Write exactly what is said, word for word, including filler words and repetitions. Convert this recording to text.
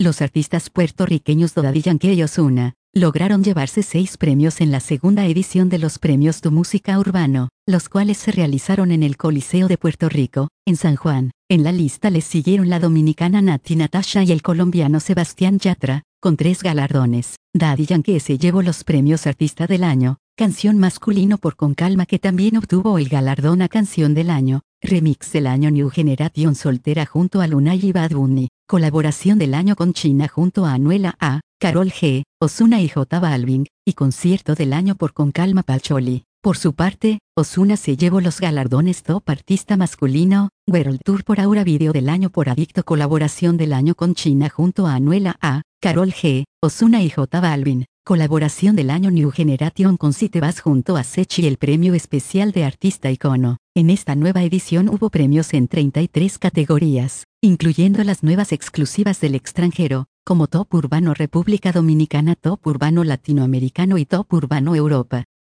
Los artistas puertorriqueños Daddy Yankee y Ozuna lograron llevarse seis premios en la segunda edición de los Premios Tu Música Urbano, los cuales se realizaron en el Coliseo de Puerto Rico, en San Juan. En la lista les siguieron la dominicana Natti Natasha y el colombiano Sebastián Yatra, con tres galardones. Daddy Yankee se llevó los premios Artista del Año, Canción Masculino por Con Calma, que también obtuvo el galardón a Canción del Año, Remix del Año New Generation Soltera junto a Lunay y Bad Bunny, Colaboración del Año con China junto a Anuela A, Karol G, Ozuna y J Balvin, y Concierto del Año por Con Calma Pacholi. Por su parte, Ozuna se llevó los galardones Top Artista Masculino, World Tour por Aura, Video del Año por Adicto, Colaboración del Año con China junto a Anuela A, Karol G, Ozuna y J Balvin, Colaboración del Año New Generation con Si Te Vas junto a Sech, y el Premio Especial de Artista Icono. En esta nueva edición hubo premios en treinta y tres categorías, incluyendo las nuevas exclusivas del extranjero, como Top Urbano República Dominicana, Top Urbano Latinoamericano y Top Urbano Europa.